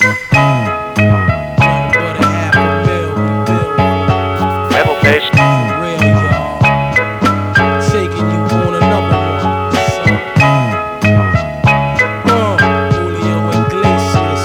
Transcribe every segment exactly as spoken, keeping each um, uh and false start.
Rebel face. Real, y'all. Taking you on another one. Uh, Julio Iglesias.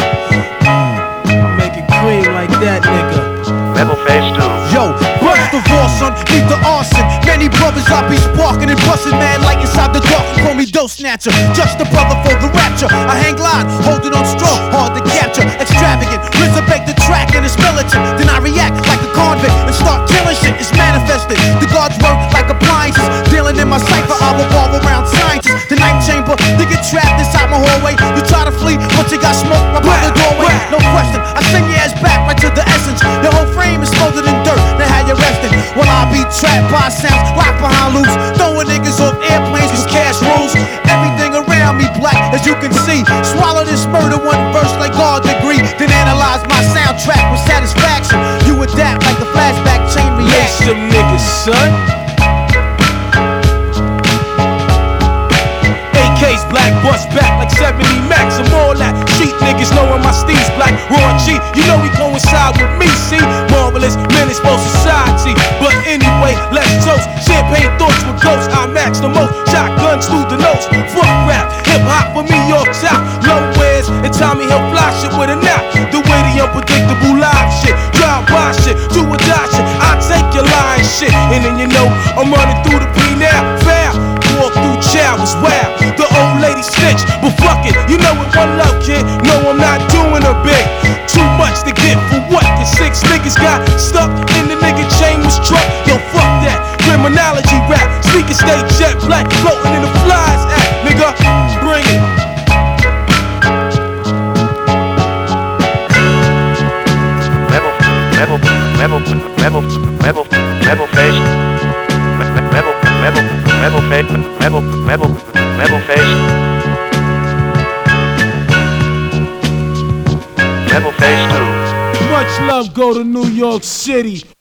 Make it cream like that, nigga. Rebel face too. Yo, first of all, son, need the arson. Many brothers I be sparking and busting mad like inside the dark. Call me dough snatcher, just a brother for the rapture. I hang line, holding on strong, hard to capture. Extravagant, resurrect the track and it's militant. Then I react like a convict and start killing shit. It's manifested. The guards work like appliances. Dealing in my cipher, I revolve around scientists. The night chamber, they get trapped inside my hallway. You try to flee, but you got smoke right by the doorway. No question, I send your ass back right to the essence. Your whole frame is smothered in dirt. Now how you resting? Well, I be trapped by sounds, locked behind loops, throwing niggas off airplanes cause cash rules. Everything around me black, as you can see. Swallow this murder one verse like God degree. Then analyze my soundtrack with satisfaction. You adapt like the flashback chain Lace reaction. them niggas, son. A Ks black, bust back like seventy max. I'm all that. Street niggas knowing my steez black. Raw G, you know he coincide with me, see? Marvelous, menaceful society. But anyway, let's toast. Champagne thoughts with ghosts. I max the most. Shotguns through the notes. Fuck rap, hip hop for me, York South. Low wears and Tommy Hill fly shit with a nap. The way the unpredictable live shit. Drive by shit, do or die shit. I take your lying shit. And then you know, I'm running through the P now. Foul. Walk through chow was wild. The old lady snitch, but fuck it, you know it one love, kid. No, I'm not doing her big. Too much to get for what? The six niggas got stuck in the nigga chain was truck. Yo, fuck that. Criminology rap. Sneakers stay jet black, floating in the flies act. Nigga, bring it. Rebel, rebel, rebel, rebel, rebel, rebel face. Rebel, rebel, rebel face. Rebel, rebel, rebel face. Rebel face too. Much love go to New York City.